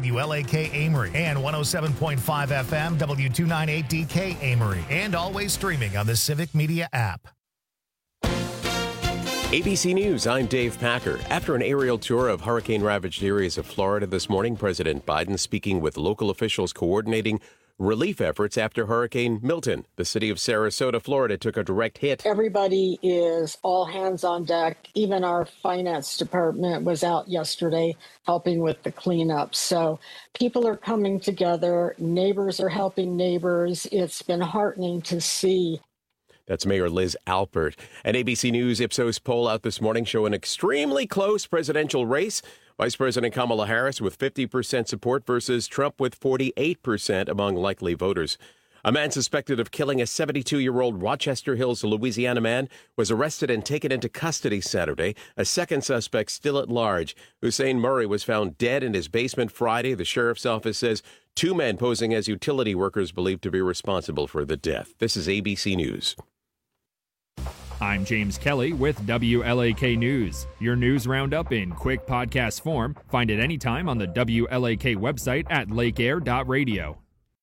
WLAK Amory, and 107.5 FM W298DK Amory, and always streaming on the Civic Media app. ABC News, I'm Dave Packer. After an aerial tour of hurricane-ravaged areas of Florida this morning, President Biden speaking with local officials coordinating relief efforts after Hurricane Milton. The city of Sarasota, Florida, took a direct hit. Everybody is all hands on deck. Even our finance department was out yesterday helping with the cleanup. So people are coming together. Neighbors are helping neighbors. It's been heartening to see. That's Mayor Liz Alpert. An ABC News Ipsos poll out this morning show an extremely close presidential race. Vice President Kamala Harris with 50% support versus Trump with 48% among likely voters. A man suspected of killing a 72-year-old Rochester Hills, Louisiana man was arrested and taken into custody Saturday. A second suspect still at large. Hussein Murray was found dead in his basement Friday. The sheriff's office says 2 men posing as utility workers believed to be responsible for the death. This is ABC News. I'm James Kelly with WLAK News. Your news roundup in quick podcast form. Find it anytime on the WLAK website at lakeair.radio.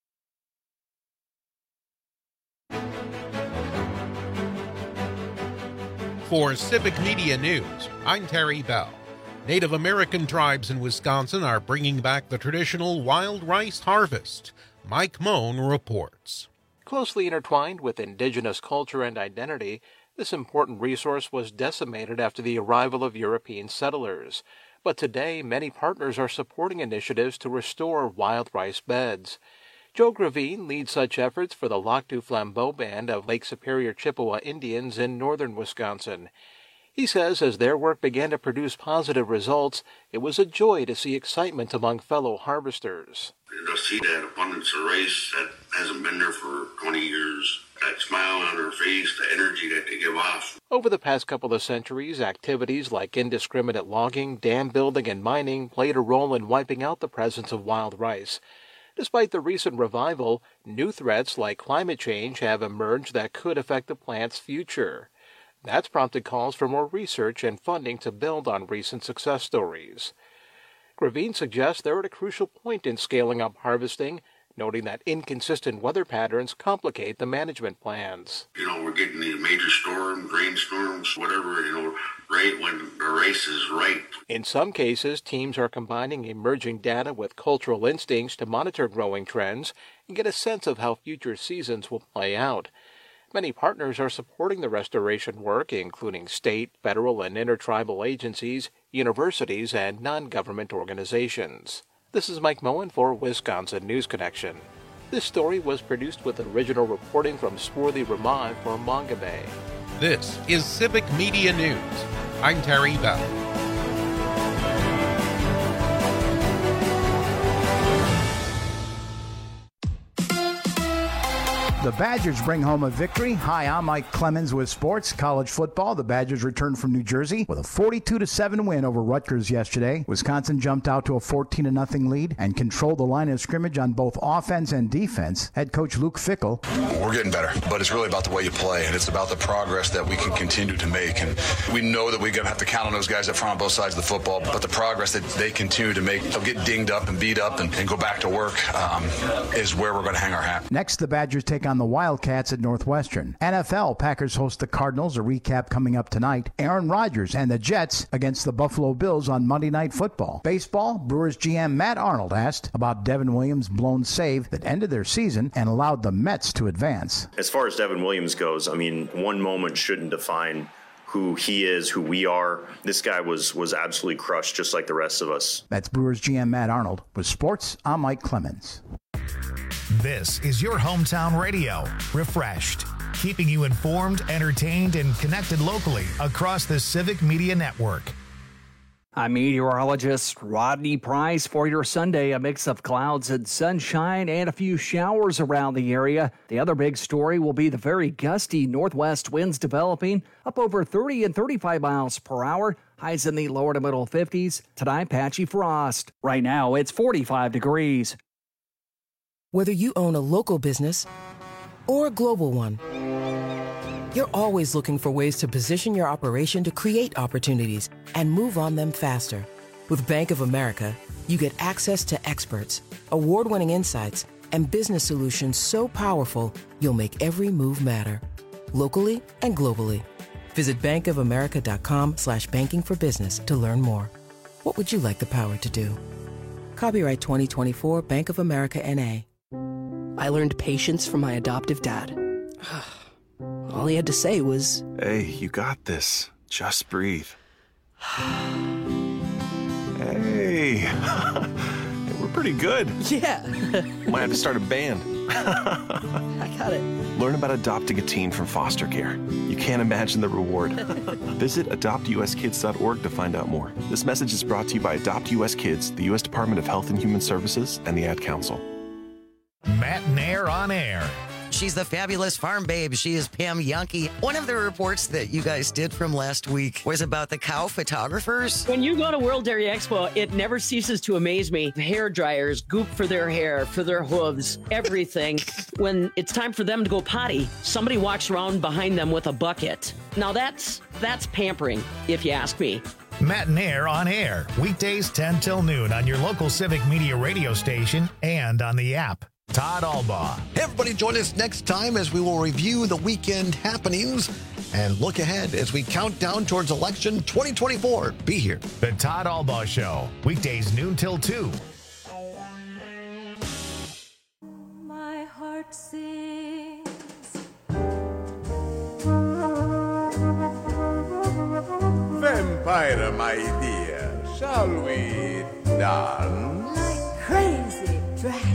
For Civic Media News, I'm Terry Bell. Native American tribes in Wisconsin are bringing back the traditional wild rice harvest. Mike Moan reports. Closely intertwined with indigenous culture and identity, this important resource was decimated after the arrival of European settlers. But today, many partners are supporting initiatives to restore wild rice beds. Joe Gravine leads such efforts for the Lac du Flambeau Band of Lake Superior Chippewa Indians in northern Wisconsin. He says as their work began to produce positive results, it was a joy to see excitement among fellow harvesters. To see that abundance of rice that hasn't been there for 20 years, that smile on their face, the energy that they give off. Over the past couple of centuries, activities like indiscriminate logging, dam building, and mining played a role in wiping out the presence of wild rice. Despite the recent revival, new threats like climate change have emerged that could affect the plant's future. That's prompted calls for more research and funding to build on recent success stories. Gravine suggests they're at a crucial point in scaling up harvesting, noting that inconsistent weather patterns complicate the management plans. We're getting these major storms, rainstorms, whatever, right when the rice is ripe. In some cases, teams are combining emerging data with cultural instincts to monitor growing trends and get a sense of how future seasons will play out. Many partners are supporting the restoration work, including state, federal, and intertribal agencies, universities, and non-government organizations. This is Mike Moen for Wisconsin News Connection. This story was produced with original reporting from Swarthy Ramah for Mongabay. This is Civic Media News. I'm Terry Bell. The Badgers bring home a victory. Hi, I'm Mike Clemens with sports. College football, the Badgers returned from New Jersey with a 42-7 win over Rutgers yesterday. Wisconsin jumped out to a 14-0 lead and controlled the line of scrimmage on both offense and defense. Head coach Luke Fickell. We're getting better, but it's really about the way you play, and it's about the progress that we can continue to make. And we know that we're going to have to count on those guys up front on both sides of the football, but the progress that they continue to make, they'll get dinged up and beat up and go back to work, is where we're going to hang our hat. Next, the Badgers take on the Wildcats at Northwestern. NFL, Packers host the Cardinals, a recap coming up tonight. Aaron Rodgers and the Jets against the Buffalo Bills on Monday Night Football. Baseball, Brewers GM Matt Arnold asked about Devin Williams' blown save that ended their season and allowed the Mets to advance. As far as Devin Williams goes, one moment shouldn't define who he is, who we are. This guy was absolutely crushed, just like the rest of us. That's Brewers GM Matt Arnold. With sports, I'm Mike Clemens. This is your hometown radio, Refreshed, keeping you informed, entertained, and connected locally across the Civic Media Network. I'm meteorologist Rodney Price for your Sunday. A mix of clouds and sunshine and a few showers around the area. The other big story will be the very gusty northwest winds developing up over 30 and 35 miles per hour. Highs in the lower to middle 50s. Tonight, patchy frost. Right now, it's 45 degrees. Whether you own a local business or a global one, you're always looking for ways to position your operation to create opportunities and move on them faster. With Bank of America, you get access to experts, award-winning insights, and business solutions so powerful, you'll make every move matter. Locally and globally. Visit bankofamerica.com/banking for business to learn more. What would you like the power to do? Copyright 2024 Bank of America N.A. I learned patience from my adoptive dad. All he had to say was, "Hey, you got this. Just breathe." Hey, we're pretty good. Yeah. Might have to start a band. I got it. Learn about adopting a teen from foster care. You can't imagine the reward. Visit adoptuskids.org to find out more. This message is brought to you by Adopt US Kids, the U.S. Department of Health and Human Services, and the Ad Council. Matt Nair on air. She's the fabulous farm babe. She is Pam Yankee. One of the reports that you guys did from last week was about the cow photographers. When you go to World Dairy Expo, it never ceases to amaze me. Hair dryers, goop for their hair, for their hooves, everything. When it's time for them to go potty, somebody walks around behind them with a bucket. Now that's pampering, if you ask me. Matt Nair on air, weekdays 10 till noon on your local Civic Media radio station and on the app. Todd Albaugh. Hey, everybody, join us next time as we will review the weekend happenings and look ahead as we count down towards election 2024. Be here. The Todd Albaugh Show, weekdays noon till 2. My heart sings. Vampire, my dear, shall we dance? Like crazy dragons.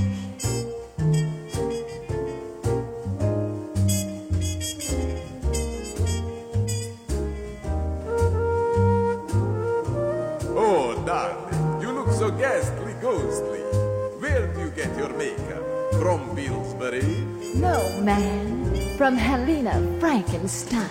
Oh, darling, you look so ghastly, ghostly. Where do you get your makeup? From Pillsbury? No, man. From Helena Frankenstein.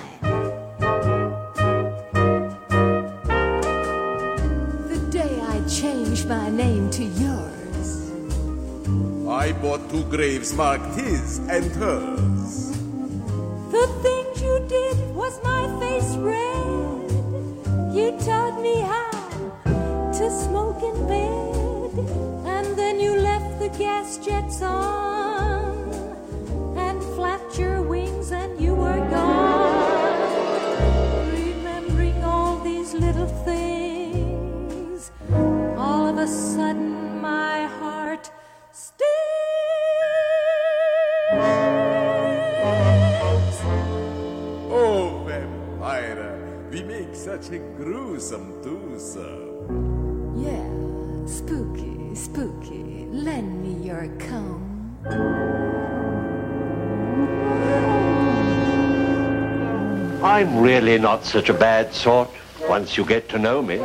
The day I changed my name to yours. I bought 2 graves marked his and hers. The things you did was my face red. You taught me how to smoke in bed, and then you left the gas jets on and flapped your wings and you were gone. Remembering all these little things, all of a sudden my heart stings. Oh, vampire, we make such a gruesome twosome. Yeah, spooky, spooky. Lend me your comb. I'm really not such a bad sort once you get to know me.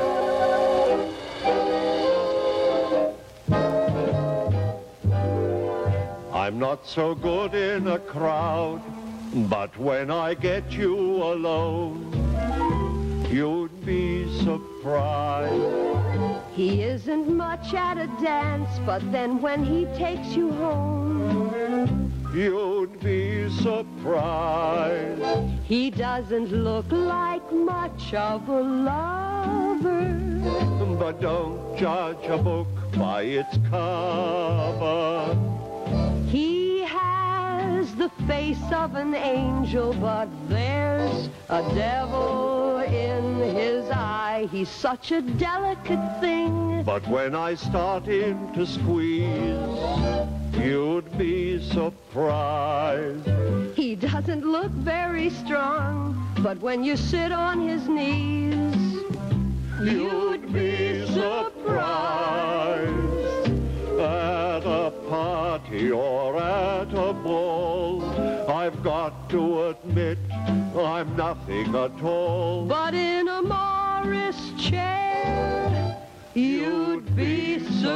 I'm not so good in a crowd, but when I get you alone, you'd be surprised. He isn't much at a dance, but then when he takes you home, you'd be surprised. He doesn't look like much of a lover. But don't judge a book by its cover. He has the face of an angel, but there's a devil in his eye. He's such a delicate thing. But when I start him to squeeze, you'd be surprised. He doesn't look very strong, but when you sit on his knees, you'd be surprised. At a party or at a ball, I've got to admit I'm nothing at all. But in a Morris chair, you'd be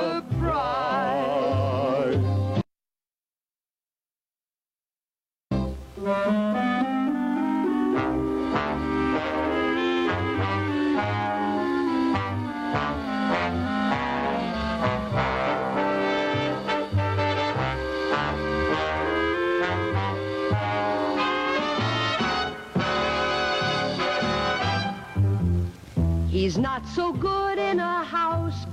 surprised. He's not so good in a house,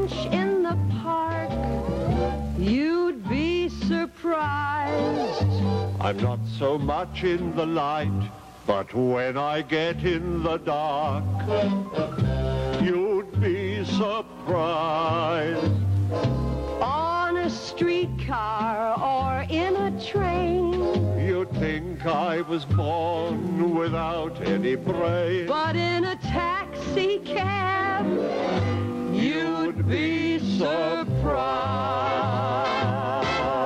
bench in the park, you'd be surprised. I'm not so much in the light, but when I get in the dark, you'd be surprised. On a streetcar or in a train, You'd think I was born without any brain. but in a taxi cab, you'd be surprised.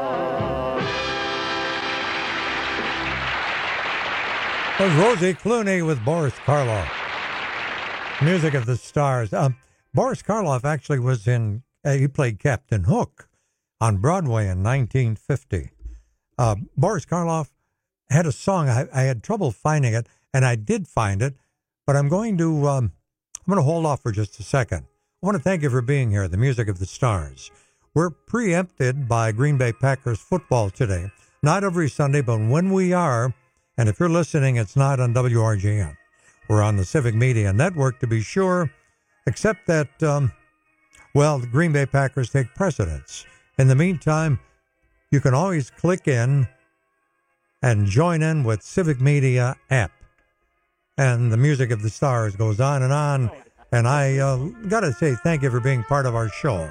That was Rosie Clooney with Boris Karloff. Music of the Stars. Boris Karloff actually was in, he played Captain Hook on Broadway in 1950. Boris Karloff had a song. I had trouble finding it, and I did find it, but I'm going to hold off for just a second. I want to thank you for being here, the Music of the Stars. We're preempted by Green Bay Packers football today. Not every Sunday, but when we are, and if you're listening, it's not on WRGN. We're on the Civic Media Network, to be sure, except that, the Green Bay Packers take precedence. In the meantime, you can always click in and join in with Civic Media app. And the Music of the Stars goes on, and I got to say thank you for being part of our show.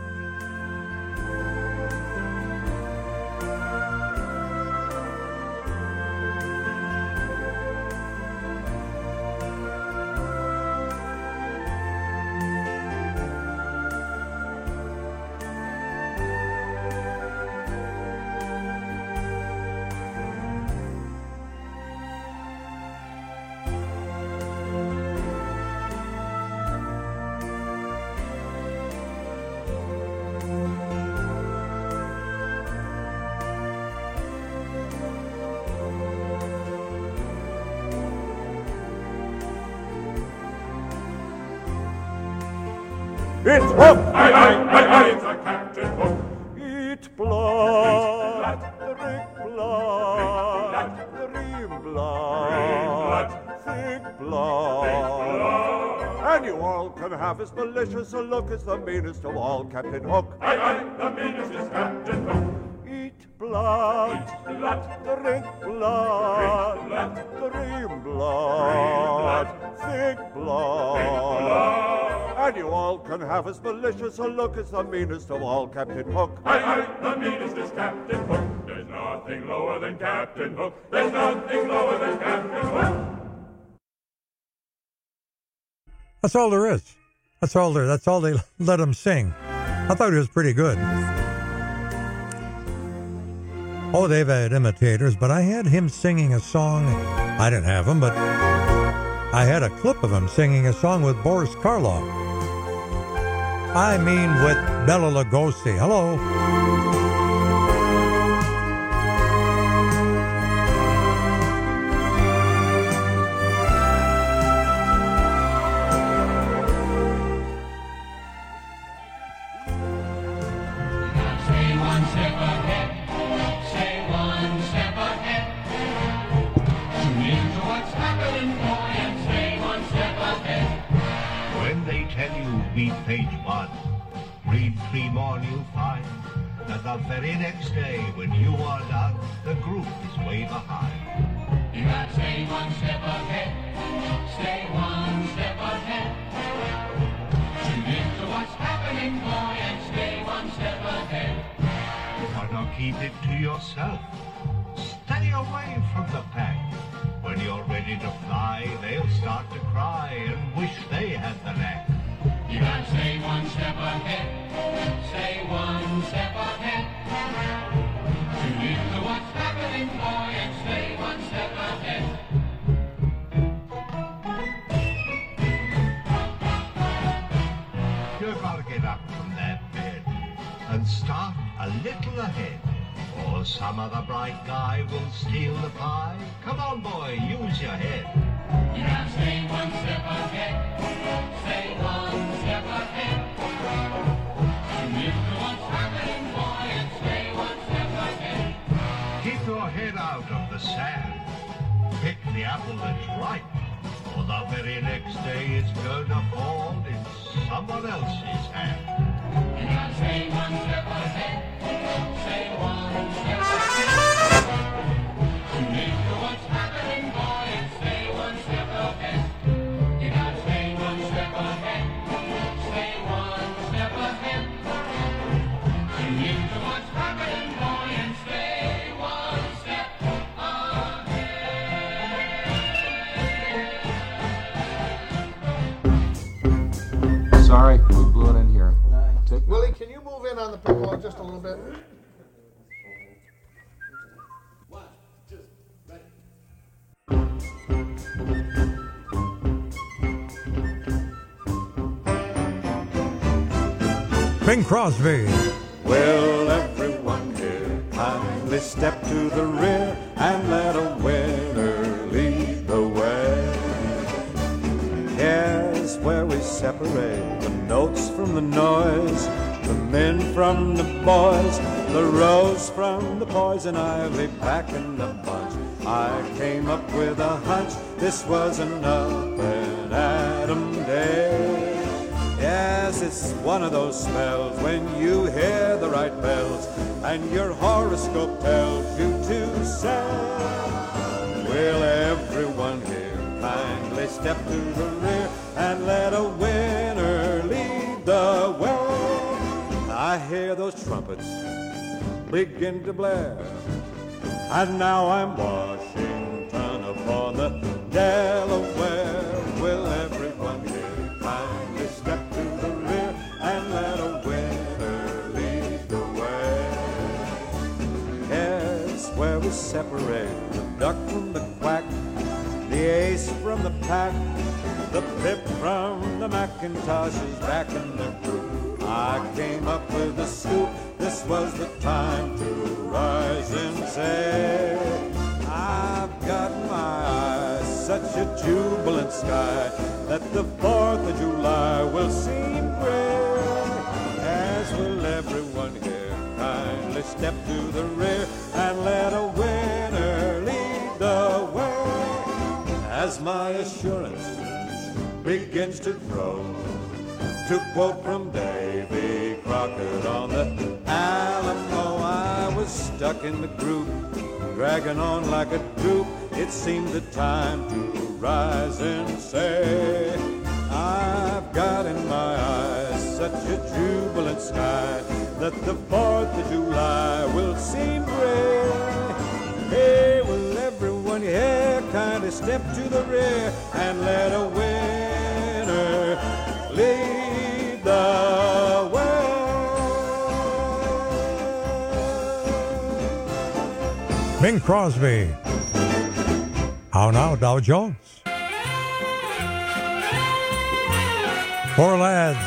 It's Hook! Aye, it's a Captain Hook! Eat blood, drink blood, dream blood, thick blood. And you all can have as malicious a look as the meanest of all, Captain Hook. Aye, the meanest is Captain Hook. Eat blood, drink blood, dream blood, thick blood. And you all can have as malicious a look as the meanest of all, Captain Hook. Aye, the meanest is Captain Hook. There's nothing lower than Captain Hook. There's nothing lower than Captain Hook. That's all there is. That's all they let him sing. I thought he was pretty good. Oh, they've had imitators, but I had him singing a song. I didn't have him, but I had a clip of him singing a song with Boris Karloff. I mean, with Bela Lugosi. Hello. Stay one step ahead. Stay one step ahead. Tune into what's happening, boy, and stay one step ahead. When they tell you beat page 1, read 3 more and you'll find that the very next day when you are done, the group is way behind. You gotta stay one step ahead. Stay one step ahead. Tune into what's happening, boy, and stay one step ahead. Or now keep it to yourself. Stay away from the pack. When you're ready to fly, they'll start to cry and wish they had the knack. You gotta stay one step ahead. Stay one step ahead. Tune into what's happening, boy, and stay one step ahead. You've got to get up from that bed and start a little ahead, or some other bright guy will steal the pie. Come on, boy, use your head. You gotta stay one step ahead. Stay one step ahead. Tune into what's happening, boy, and stay one step ahead. Keep your head out of the sand. Pick the apple that's ripe, or the very next day it's going to fall in someone else's hand. gotta stay one step ahead. Stay one step ahead. Tune into what's happening, boy, and stay one step ahead. You gotta stay one step ahead. Stay one step ahead. Tune into what's happening, boy, and stay one step ahead. Sorry, we blew it in here. Willie, can you move in on the piccolo just a little bit? Bing Crosby. Will everyone here kindly step to the rear and let a winner lead the way? Here's where we separate the notes from the noise, the men from the boys, the rose from the poison ivy back in the bunch. I came up with a hunch, this was an up and Adam day. Yes, it's one of those spells when you hear the right bells and your horoscope tells you to say, will everyone here kindly step to the rear and let a winner lead the way? I hear those trumpets begin to blare, and now I'm Washington upon the Delaware. Will everyone here kindly step to the rear and let a winner lead the way? Here's where we separate the duck from the quack, the ace from the pack, the pip from the Macintoshes back in the group. I came up with a scoop, this was the time to rise and say, I've got in my eyes such a jubilant sky that the 4th of July will seem gray. As will everyone here kindly step to the rear and let a winner lead the way. As my assurance begins to grow, to quote from Davy Crockett on the Alamo, I was stuck in the group, dragging on like a troop. It seemed the time to rise and say, I've got in my eyes such a jubilant sky that the 4th of July will seem gray. Hey, will everyone here kindly step to the rear and let a winner lead the way? Bing Crosby. How now, Dow Jones? Four lads.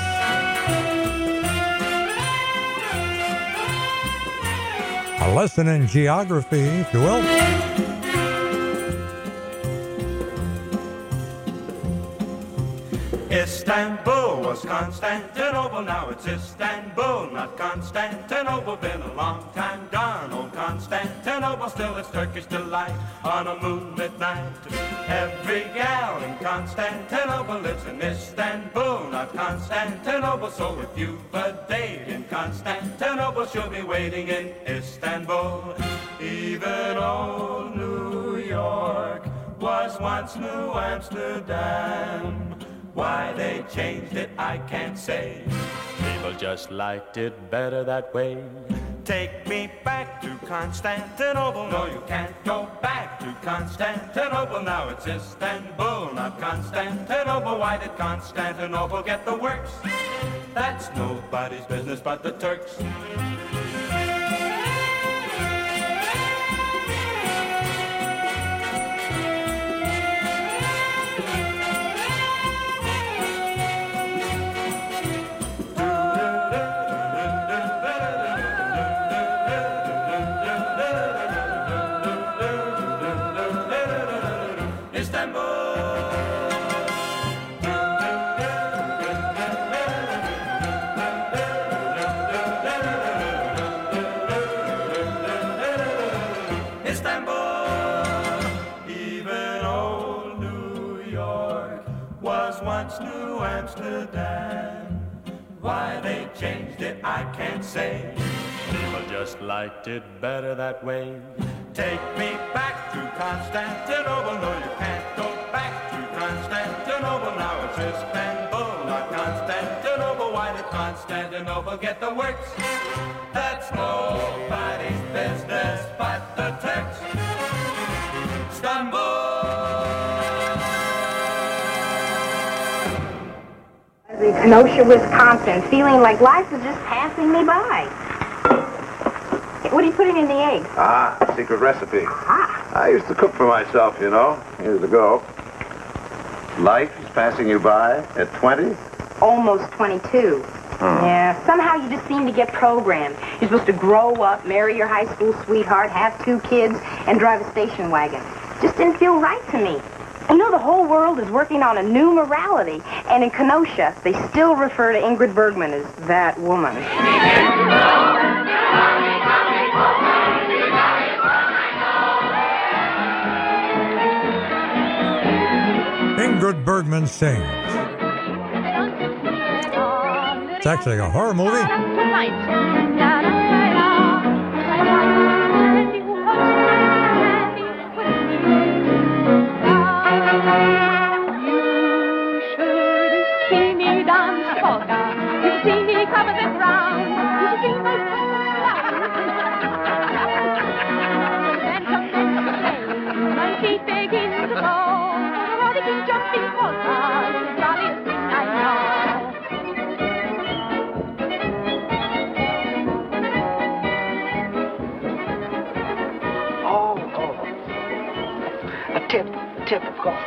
A lesson in geography, if you will. Istanbul was Constantinople, now it's Istanbul, not Constantinople. Been a long time gone, old Constantinople, still it's Turkish delight on a moonlit night. Every gal in Constantinople lives in Istanbul, not Constantinople. So if you've a date in Constantinople, she'll be waiting in Istanbul. Even old New York was once New Amsterdam. Why they changed it, I can't say. People just liked it better that way. Take me back to Constantinople. No, you can't go back to Constantinople. Now it's Istanbul, not Constantinople. Why did Constantinople get the works? That's nobody's business but the Turks. just liked it better that way. Take me back to Constantinople. No, you can't go back to Constantinople. Now it's Istanbul, not Constantinople. Why did Constantinople get the works? That's nobody's business but the Turks. Istanbul. Kenosha, Wisconsin, feeling like life was just passing me by. What are you putting in the eggs? Secret recipe. I used to cook for myself, you know, years ago. Life is passing you by at 20? Almost 22. Yeah, somehow you just seem to get programmed. You're supposed to grow up, marry your high school sweetheart, have 2 kids, and drive a station wagon. Just didn't feel right to me. You know, the whole world is working on a new morality, and in Kenosha, they still refer to Ingrid Bergman as that woman. Ingrid Bergman sings. It's actually a horror movie. Tip, of course.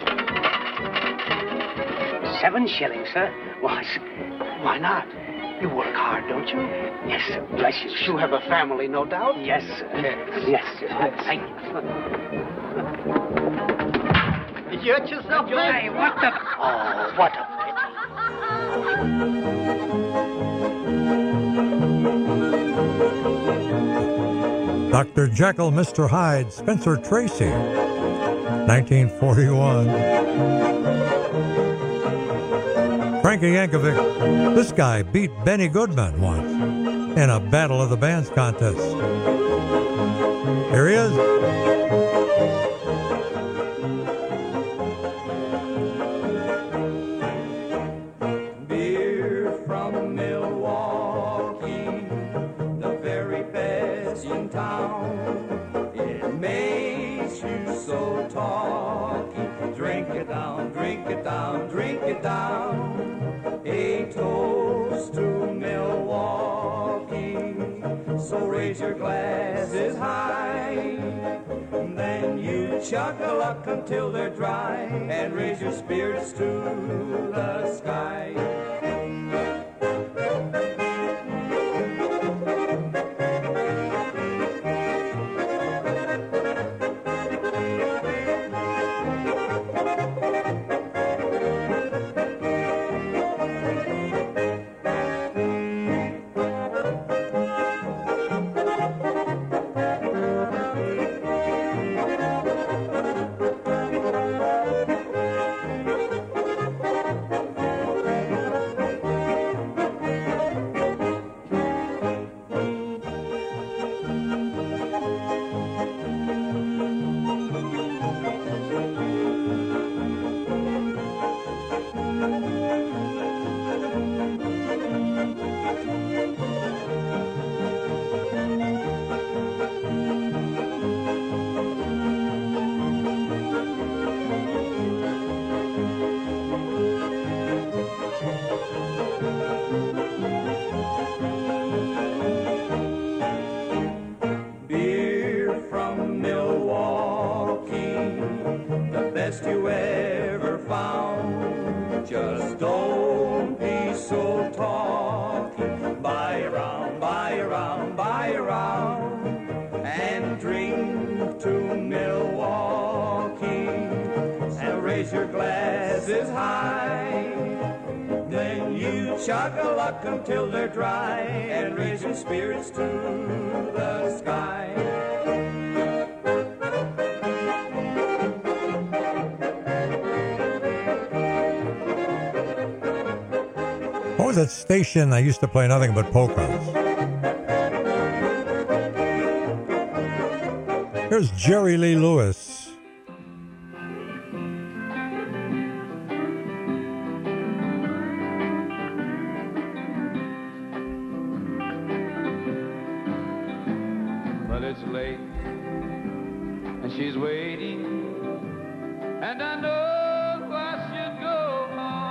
7 shillings, sir. Why not? You work hard, don't you? Yes, sir. Bless you. You have a family, no doubt? Yes, sir. Yes, sir. Thank you. You hurt yourself, Hey, what the... Oh, what a pity. Dr. Jekyll, Mr. Hyde, Spencer Tracy, 1941. Frankie Yankovic, this guy beat Benny Goodman once in a Battle of the Bands contest. Here he is. Beer from Milwaukee, the very best in town. It makes you so talky. Drink it down, drink it down, drink it down. A toast to Milwaukee. So raise your glasses high. Then you chug-a-luck until they're dry. And raise your spirits to the sky. Chug-a-luck until they're dry, and raise your spirits to the sky. What was that station that used to play nothing but polkas? Here's Jerry Lee Lewis. But it's late, and she's waiting, and I know I should go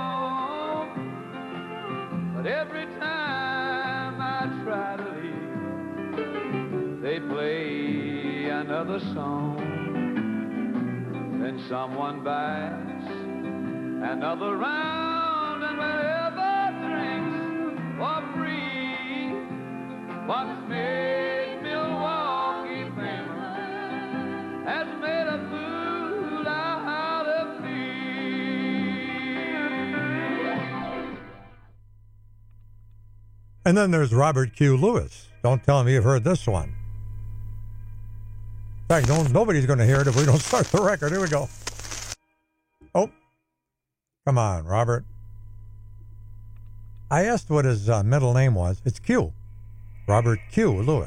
home. But every time I try to leave, they play another song. Then someone buys another round, and wherever drinks for free, what's made Milwaukee famous has made a fool out of me. And then there's Robert Q. Lewis. Don't tell me you've heard this one. In fact, nobody's going to hear it if we don't start the record. Here we go. Oh, come on, Robert. I asked what his middle name was. It's Q. Robert Q. Lewis.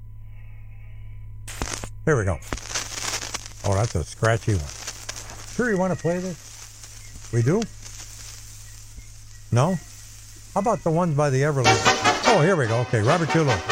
Here we go. Oh, that's a scratchy one. Sure you want to play this? We do? No? How about the ones by the Everly? Oh, here we go. Okay, Robert Q. Lewis.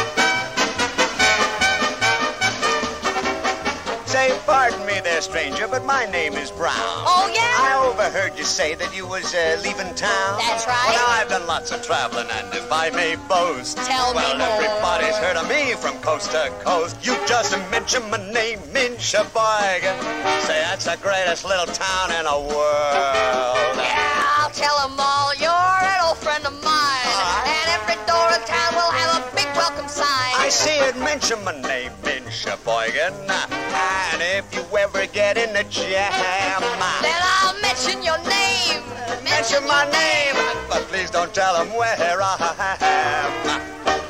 Say, pardon me there, stranger, but my name is Brown. Oh, yeah? I overheard you say that you was leaving town. That's right. Well, now, I've done lots of traveling, and if I may boast, Tell me well, more. everybody's heard of me from coast to coast. You just mentioned my name in Sheboygan. Say, that's the greatest little town in the world. Yeah, I'll tell them all. You're an old friend of mine. And every door in town will have a big welcome sign. I see it mention my name in Sheboygan. And if you ever get in a jam, Then I'll mention your name. mention my name, but please don't tell them where I am.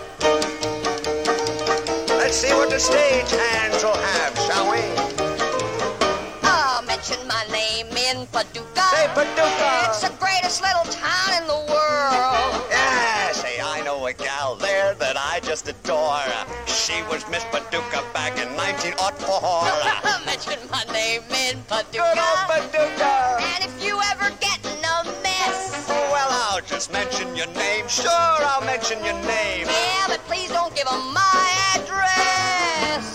Let's see what the stage hands will have, shall we? I'll mention my name in Paducah. Say Paducah. It's the greatest little town in the world. Yeah, say I know a gal there that I just adore. She was Miss Paducah back in 1904. Mention my name in Paducah. Good old Paducah. And if you ever get in a mess, Well, I'll just mention your name. Sure, I'll mention your name. yeah, but please don't give them my address.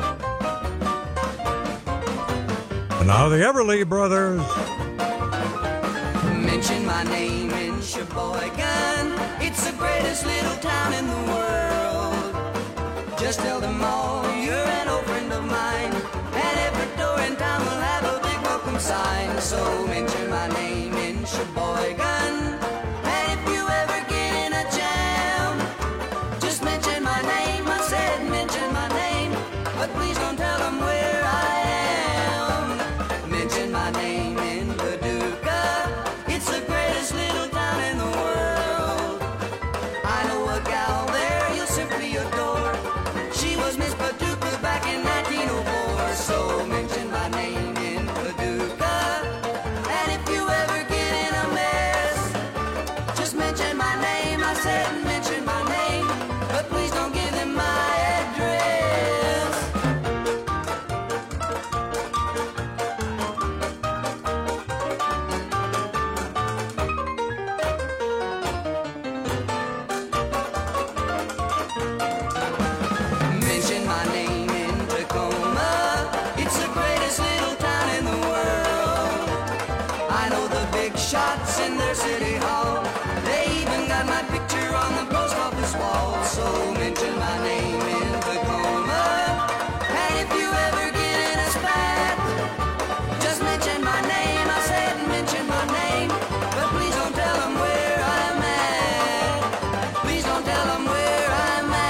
And now the Everly Brothers. Mention my name in Sheboygan. It's the greatest little town in the world. Just tell them all you're an old friend of mine. And every door in town will have a big welcome sign. So mention my name in Sheboygan. And if you ever get in a jam, just mention my name. I said mention my name, but please don't tell them where I am. Mention my name in Paducah. It's the greatest little town in the world. I know a gal there you'll simply adore. She was Miss Paducah back in 1904. So mention my name in Paducah. And if you ever get in a mess, just mention my name. I said mention my name, but please don't give them my address. Mention my name in Tacoma. It's the greatest little town in the world. I know the big shots in their city hall. They even got my picture on the post office wall. So mention my name in Tacoma. And if you ever get in a spat, just mention my name. I said mention my name, but please don't tell them where I'm at. Please don't tell them where I'm at.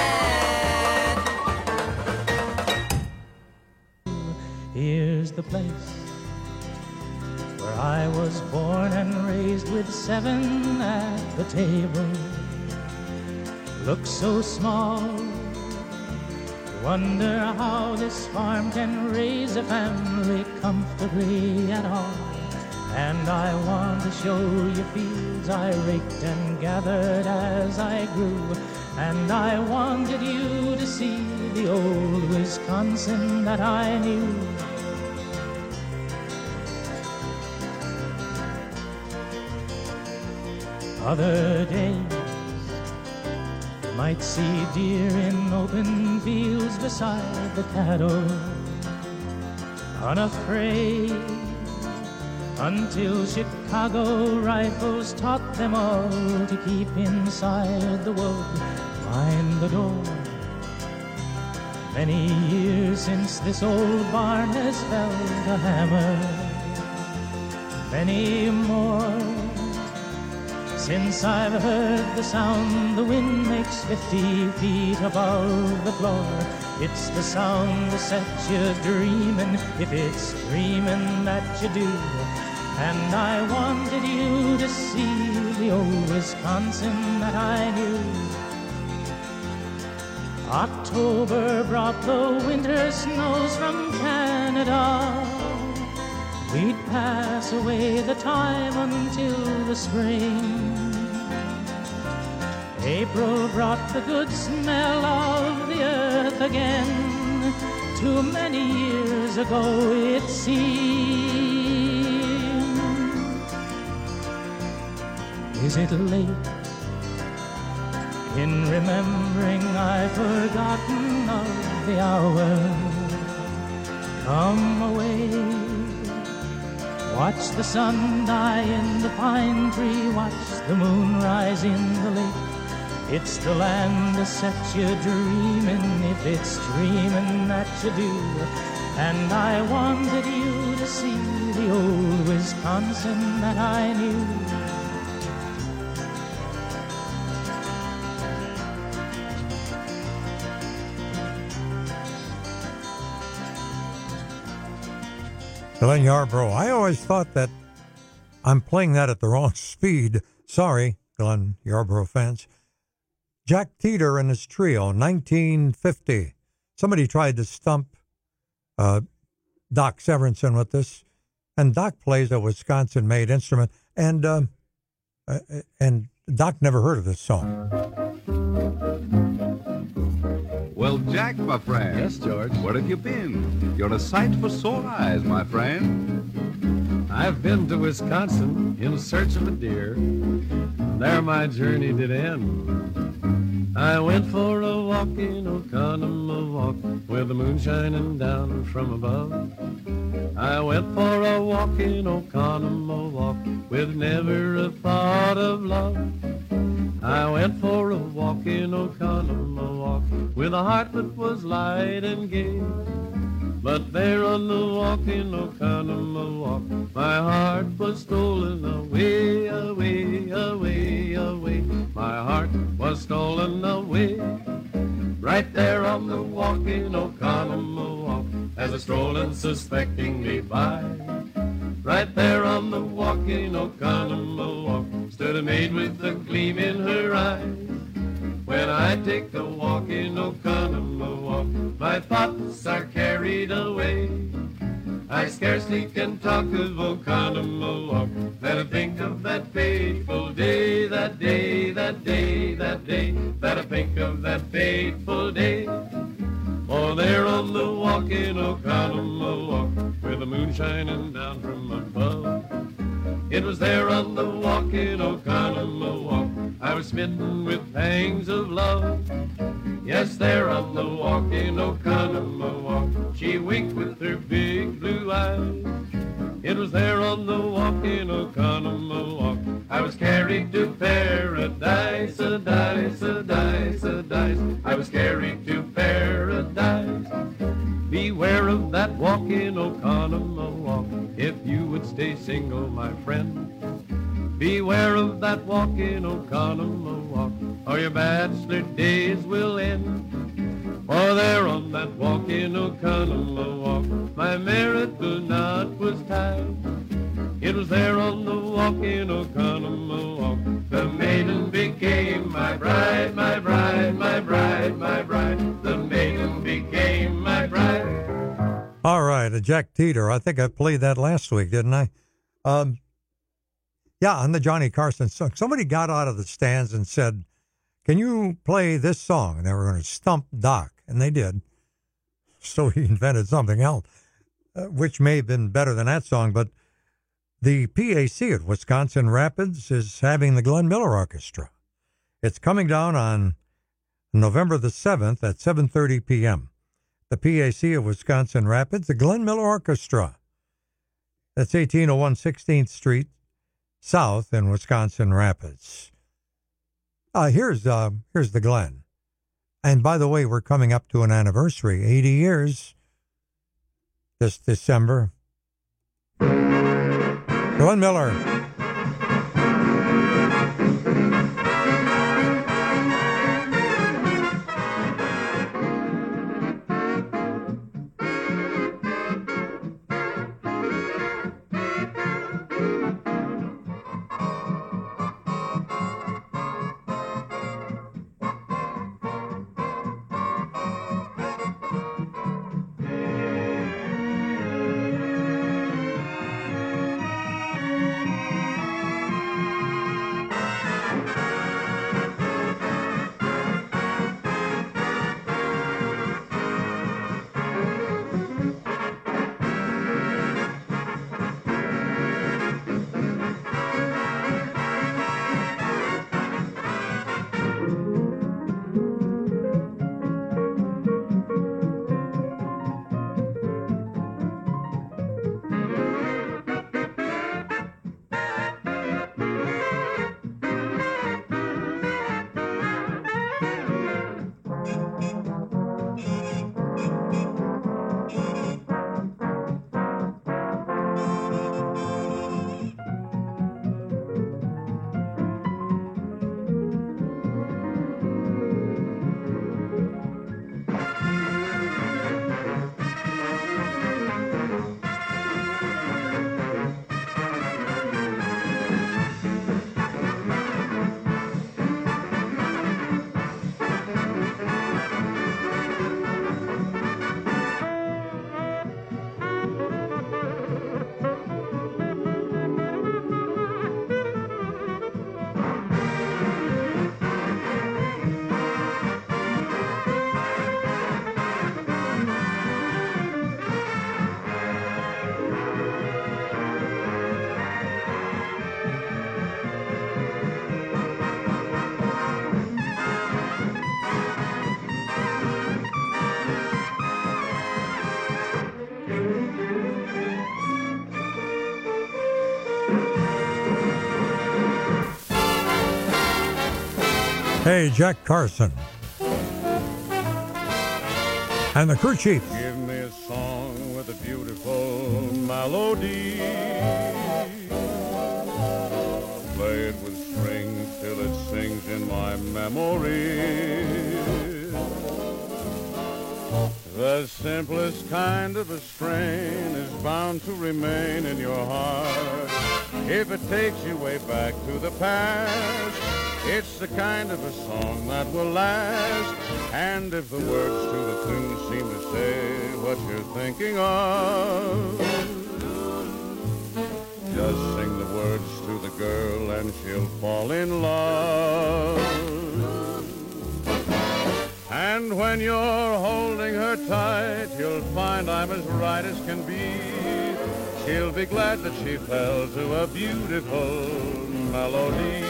Here's the place where I was born and raised with 7 at the table. Look so small, wonder how this farm can raise a family comfortably at all. And I want to show you fields I raked and gathered as I grew. And I wanted you to see the old Wisconsin Wisconsin that I knew. Other days might see deer in open fields beside the cattle, unafraid, until Chicago rifles taught them all to keep inside the wood, mind the door. Many years since this old barn has felt a hammer, many more since I've heard the sound the wind makes 50 feet above the floor. It's the sound that sets you dreaming, if it's dreaming that you do. And I wanted you to see the old Wisconsin that I knew. October brought the winter snows from Canada. We'd pass away the time until the spring. April brought the good smell of the earth again. Too many years ago it seemed. Is it late in remembering I've forgotten of the hour? Come away, watch the sun die in the pine tree, watch the moon rise in the lake. It's the land that sets you dreaming, if it's dreaming that you do. And I wanted you to see the old Wisconsin that I knew. Glenn Yarbrough. I always thought that I'm playing that at the wrong speed. Sorry, Glenn Yarbrough fans. Jack Teeter and his trio, 1950. Somebody tried to stump Doc Severinsen with this, and Doc plays a Wisconsin-made instrument, and Doc never heard of this song. Well, Jack, my friend. Yes, George. Where have you been? You're a sight for sore eyes, my friend. I've been to Wisconsin in search of a deer. There my journey did end. I went for a walk in Oconomowoc, with the moon shining down from above. I went for a walk in Oconomowoc, with never a thought of love. I went for a walk in Oconomowoc, with a heart that was light and gay. But there on the walk in Oconomowoc, my heart was stolen away, away, away, away. My heart was stolen away. Right there on the walk in Oconomowoc, as I strolling suspectingly by. Right there on the walk in Oconomowoc, stood a maid with a gleam in her eyes. When I take a walk in Oconomowoc, my thoughts are carried away. I scarcely can talk of Oconomowoc, then I think of that fateful day, that day, that day, that day, that I think of that fateful day. Oh, there on the walk in Oconomowoc, with the moon shining down from above. It was there on the walk in Oconomowoc, I was smitten with pangs of love. Yes, there on the walk in Oconomowoc, she winked with her big blue eyes. It was there on the walk in Oconomowoc, I was carried to paradise, a dice, a dice, a dice. I was carried to paradise. Beware of that walk in Oconomowoc, if you would stay single, my friend. Beware of that walk in Oconomowoc, or your bachelor days will end. For there on that walk in Oconomowoc, my marital knot was tied. It was there on the walk in Oconomowoc, the maiden became my bride, my bride, my bride, my bride. The maiden became my bride. All right, Jack Teeter. I think I played that last week, didn't I? Yeah, on the Johnny Carson song. Somebody got out of the stands and said, "Can you play this song?" And they were going to stump Doc, and they did. so he invented something else, which may have been better than that song. But the PAC at Wisconsin Rapids is having the Glenn Miller Orchestra. It's coming down on November the 7th at 7:30 p.m. The PAC of Wisconsin Rapids, the Glenn Miller Orchestra. That's 1801 16th Street South in Wisconsin Rapids. Here's the Glen. And by the way, we're coming up to an anniversary, 80 years this December. Glenn Miller. Hey, Jack Carson. And the Crew Chiefs. Give me a song with a beautiful melody. Play it with strings till it sings in my memory. The simplest kind of a strain is bound to remain in your heart. If it takes you way back to the past, it's the kind of a song that will last. And if the words to the tune seem to say what you're thinking of, just sing the words to the girl and she'll fall in love. And when you're holding her tight, you'll find I'm as right as can be. She'll be glad that she fell to a beautiful melody.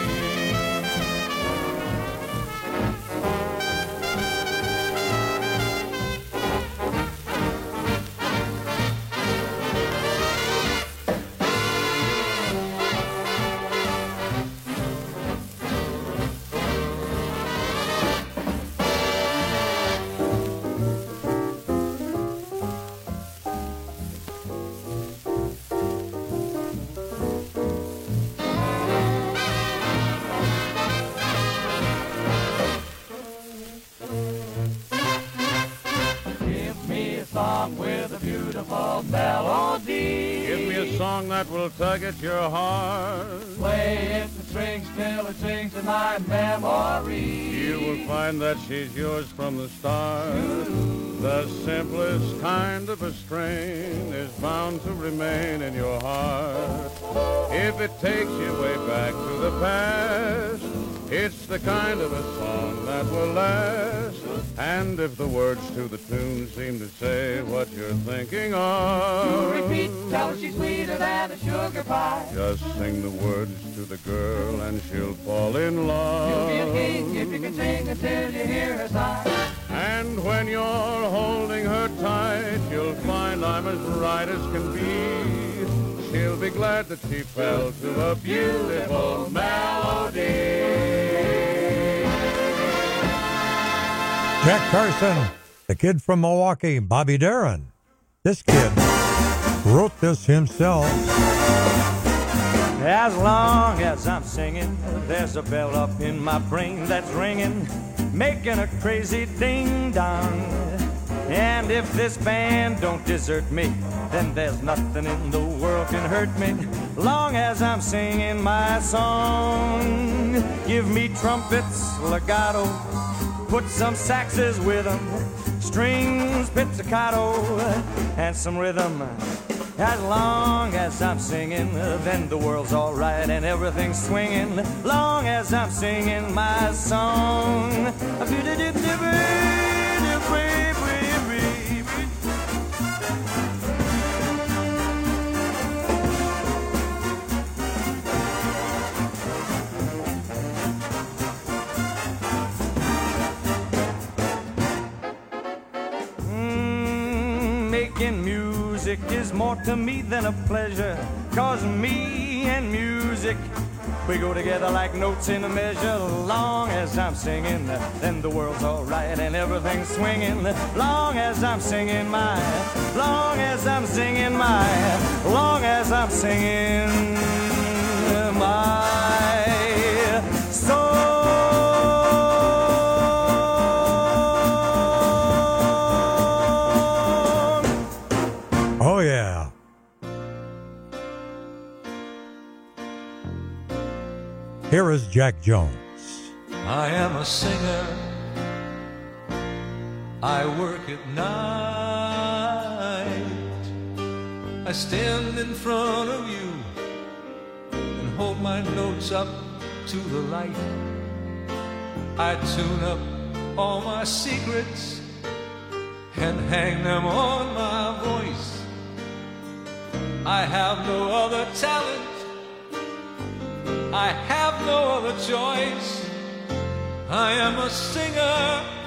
That will tug at your heart. Play it the strings till it sings in my memory. You will find that she's yours from the start. The simplest kind of a strain is bound to remain in your heart. If it takes you way back to the past, it's It's the kind of a song that will last. And if the words to the tune seem to say what you're thinking of, Repeat, tell her she's sweeter than a sugar pie. just sing the words to the girl and she'll fall in love. You'll be a king if you can sing until you hear her sigh. And when you're holding her tight, you'll find I'm as right as can be. She'll be glad that she fell to a beautiful melody. Jack Carson, the kid from Milwaukee, Bobby Darin. This kid wrote this himself. As long as I'm singing, there's a bell up in my brain that's ringing, making a crazy ding-dong. And if this band don't desert me, then there's nothing in the world can hurt me, long as I'm singing my song. Give me trumpets, legato, put some saxes with them, strings, pizzicato, and some rhythm. As long as I'm singing, then the world's all right and everything's swinging, long as I'm singing my song. Making music is more to me than a pleasure, 'cause me and music, we go together like notes in a measure. Long as I'm singing, then the world's all right and everything's swinging, long as I'm singing my, long as I'm singing my, long as I'm singing my song. Oh, yeah. Here is Jack Jones. I am a singer. I work at night. I stand in front of you and hold my notes up to the light. I tune up all my secrets and hang them on my voice. I have no other talent, I have no other choice. I am a singer.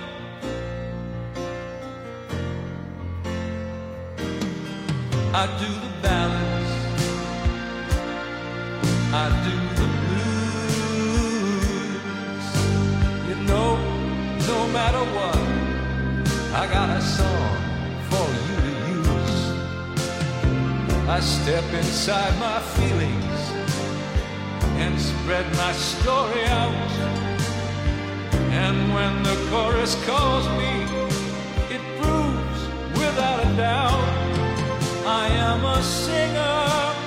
I do the ballads, I do the blues. You know, no matter what, I got a song for you to use. I step inside my feelings and spread my story out. And when the chorus calls me, it proves without a doubt I am a singer.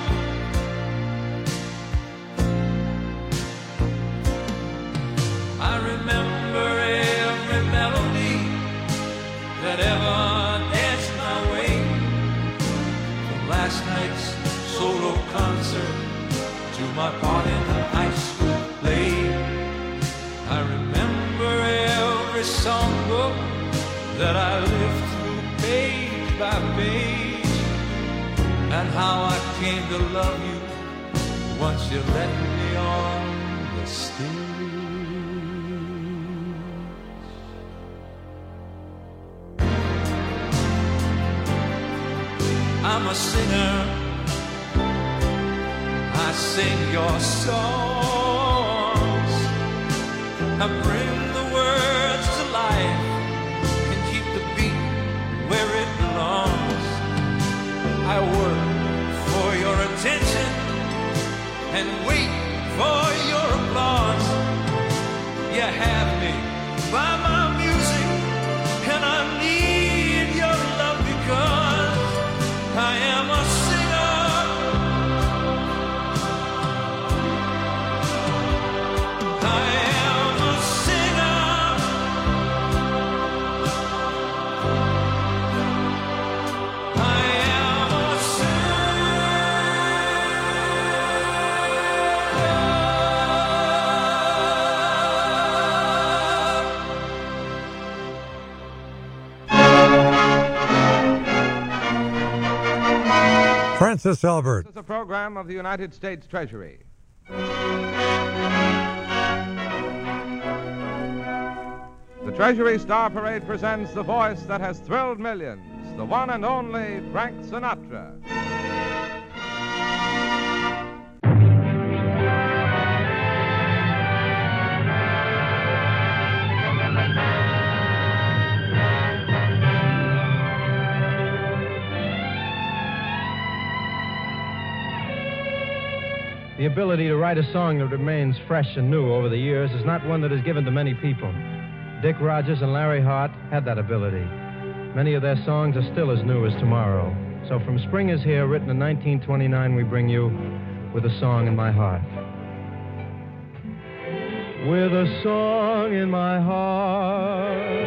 I remember every melody that ever danced my way, from last night's solo concert to my part in the high school play. I remember every songbook that I lived through page by page, and how I came to love you once you let me on the stage. I'm a singer, I sing your songs, I bring the words to life and keep the beat where it belongs. I work for your attention and wait for your applause. You have me by my music, and I need your love because I am a singer. I am a singer. Francis Albert. This is a program of the United States Treasury. The Treasury Star Parade presents the voice that has thrilled millions, the one and only Frank Sinatra. The ability to write a song that remains fresh and new over the years is not one that is given to many people. Dick Rogers and Larry Hart had that ability. Many of their songs are still as new as tomorrow. So from Spring Is Here, written in 1929, we bring you With a Song in My Heart. With a song in my heart,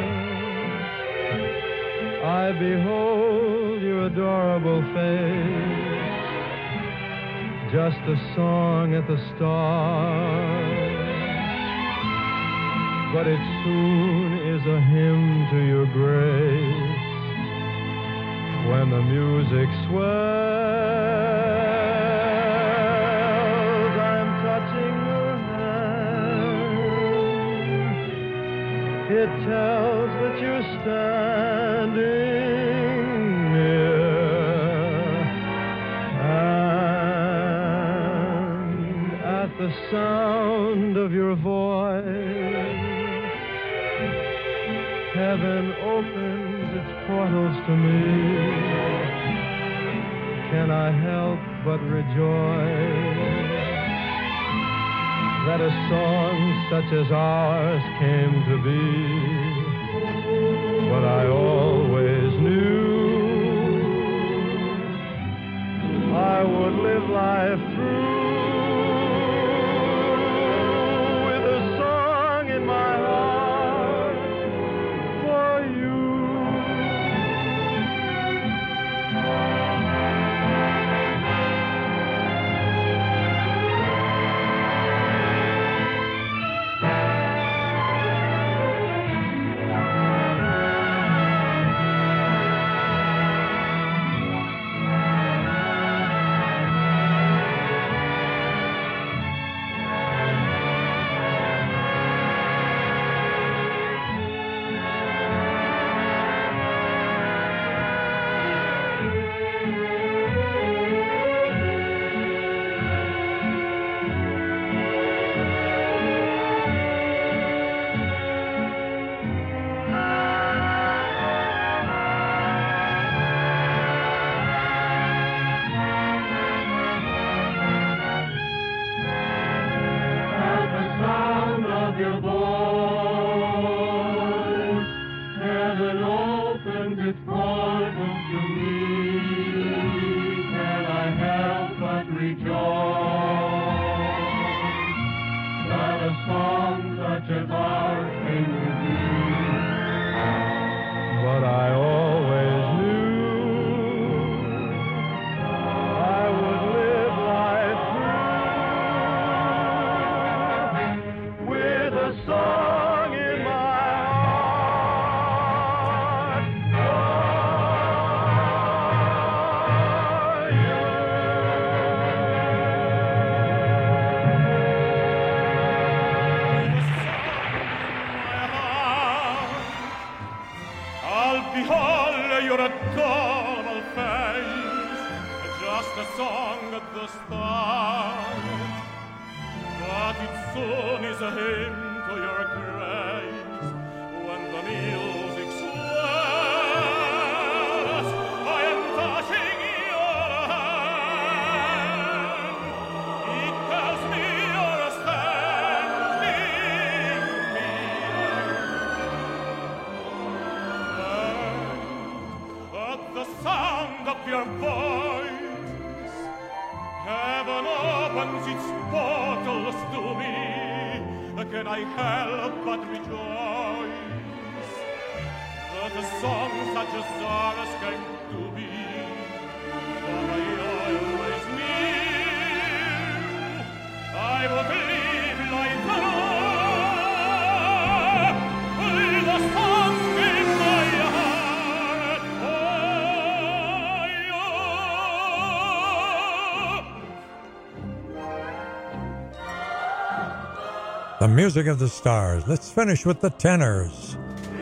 I behold your adorable face. Just a song at the start, but it soon is a hymn to your grace. When the music swells, I'm touching your hand. It tells that you're standing near. The sound of your voice, heaven opens its portals to me. Can I help but rejoice that a song such as ours came to be? But I always knew I would live life through Can I help but rejoice that a song such as ours came to be? For I always knew I would live like with a song in my heart. Oh, The music of the stars. Let's finish with the tenors.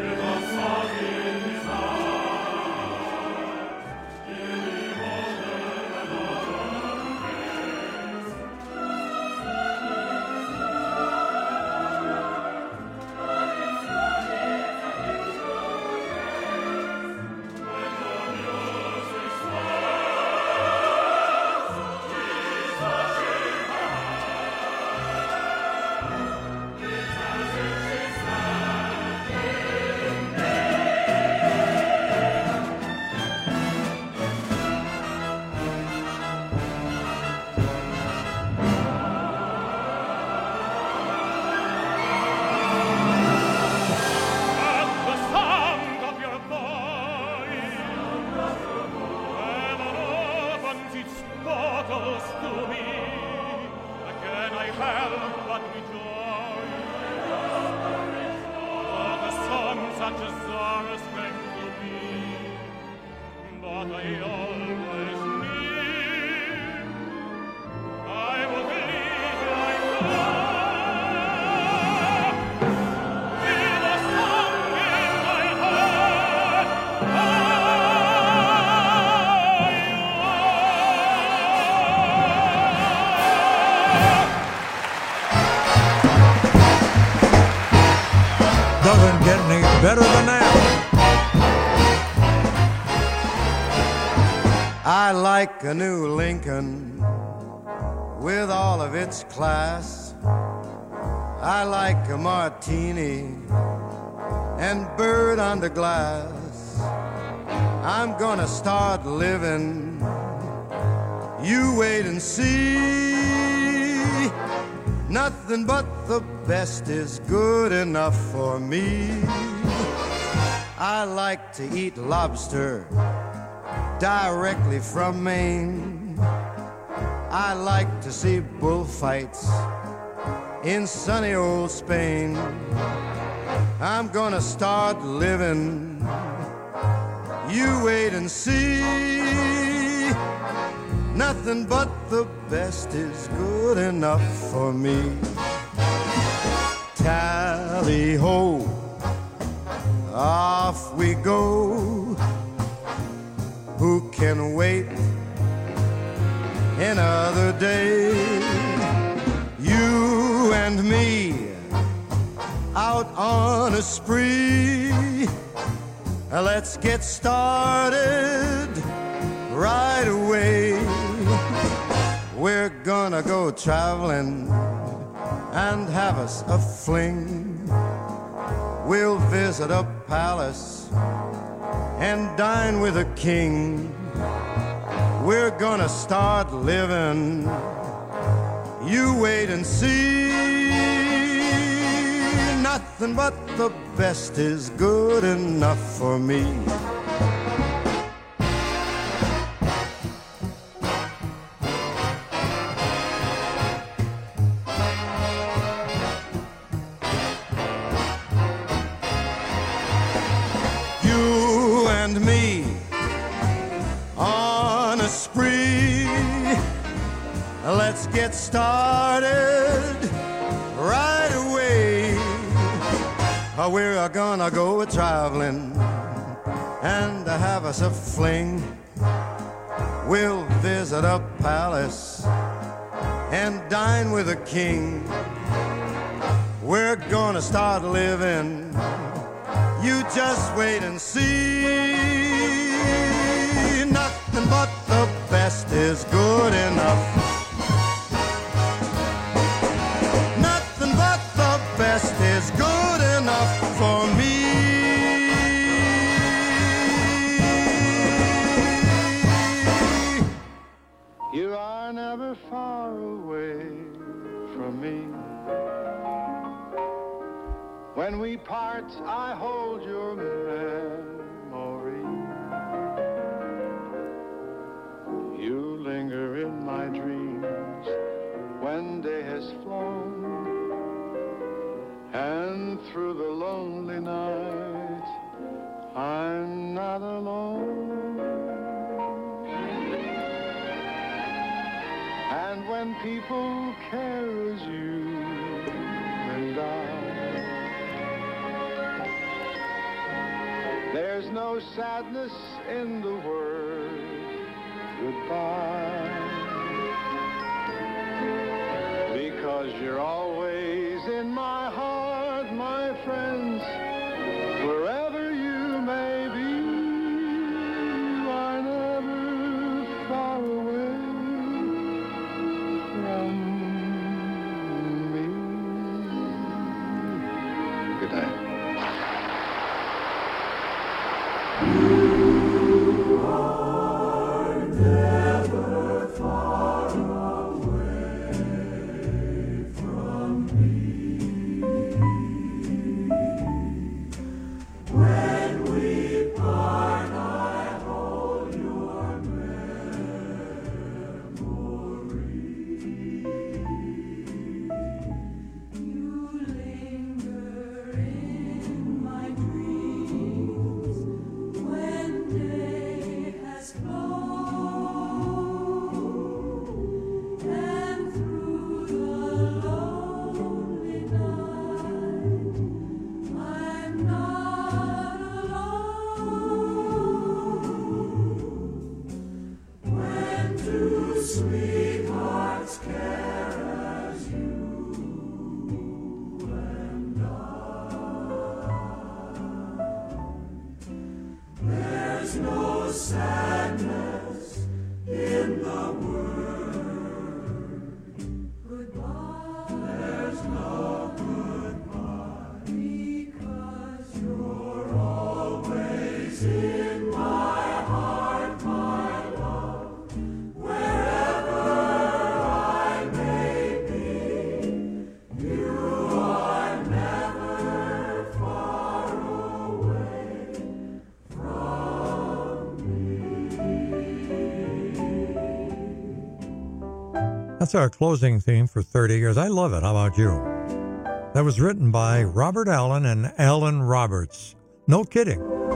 Doesn't get any better than that. I like a new Lincoln with all of its class. I like a martini and bird under glass. I'm gonna start living. You wait and see. Nothing but the best is good enough for me. I like to eat lobster directly from Maine. I like to see bullfights in sunny old Spain. I'm gonna start living. You wait and see. Nothing but the best is good enough for me. Tally-ho, off we go. Who can wait another day? You and me out on a spree. Let's get started right away. We're gonna go traveling and have us a fling. We'll visit a palace and dine with a king. We're gonna start living. You wait and see. Nothing but the best is good enough for me. You and me on a spree. Let's get started right away. We're gonna go traveling and have us a fling. We'll visit a palace and dine with a king. We're gonna start living. You just wait and see. Nothing but the best is good enough. Nothing but the best is good enough for me. You are never far away from me. When we part, I hold your memory. You linger in my dreams when day has flown, and through the lonely night, I'm not alone. And when people care as you and There's no sadness in the word goodbye, because you're always in my heart, my friends, wherever you may be. You are never far away from me. Good night. That's our closing theme for 30 years. I love it. How about you? That was written by Robert Allen and Alan Roberts. No kidding.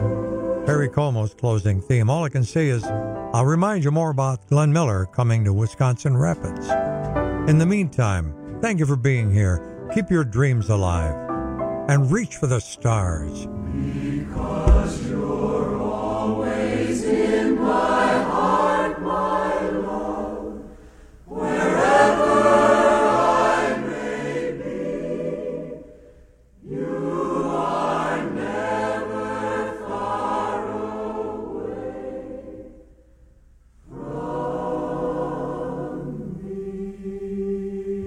Perry Como's closing theme. All I can say is I'll remind you more about Glenn Miller coming to Wisconsin Rapids. In the meantime, thank you for being here. Keep your dreams alive and reach for the stars. Because you're always in my heart, my love, wherever I may be, you are never far away from me.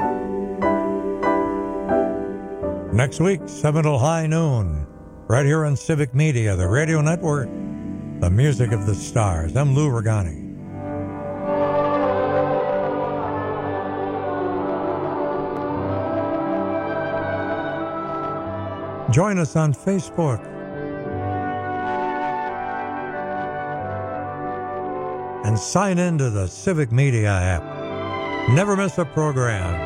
Next week, 7 till high noon, right here on Civic Media, the radio network, the music of the stars. I'm Lou Regani. Join us on Facebook. And sign into the Civic Media app. Never miss a program.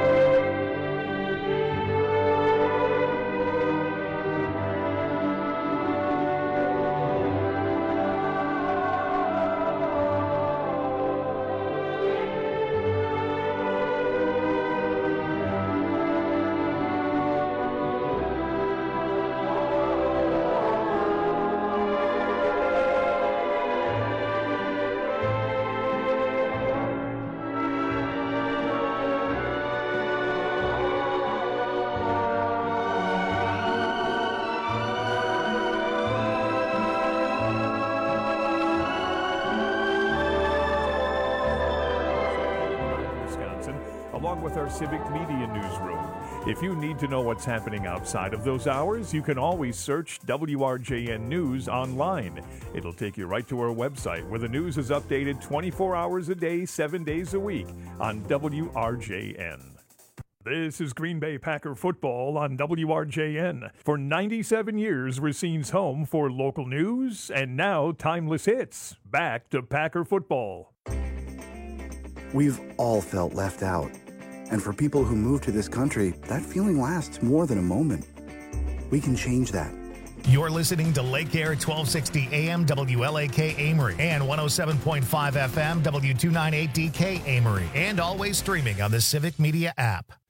Civic Media Newsroom. If you need to know what's happening outside of those hours, you can always search WRJN News online. It'll take you right to our website where the news is updated 24 hours a day, 7 days a week on WRJN. This is Green Bay Packer football on WRJN. For 97 years, Racine's home for local news and now timeless hits. Back to Packer football. We've all felt left out. And for people who move to this country, that feeling lasts more than a moment. We can change that. You're listening to Lake Air 1260 AM WLAK Amory and 107.5 FM W298DK Amory, and always streaming on the Civic Media app.